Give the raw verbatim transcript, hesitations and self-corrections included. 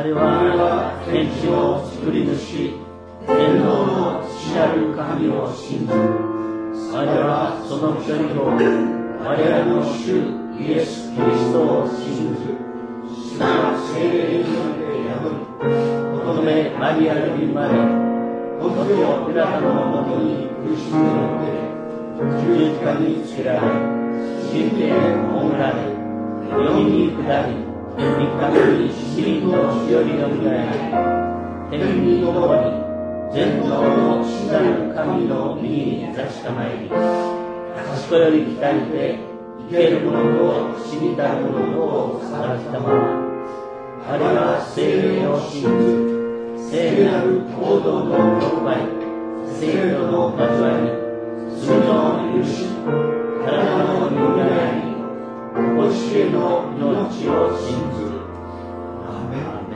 れは天地の作り主、天皇の父なる神を信ず。我はその一人子、我らの主イエス・キリストを信ず。主が聖霊によって宿り、乙女マリアに生まれ、ポンテオ・ピラトのもとに苦しみを受け、十字架につけられ、死んで葬られ、世に下り、三日目に死人の死よりよみがえり、天に昇り、全能の父なる神の右に座したまえり、賢より来たりて、生ける者と死にたる者とを裁きたまま、我は聖霊を信ず、聖なる行動の教会、聖女の交わり、罪の許し、体のよみがえり、おしえの命を信ず。アーメン。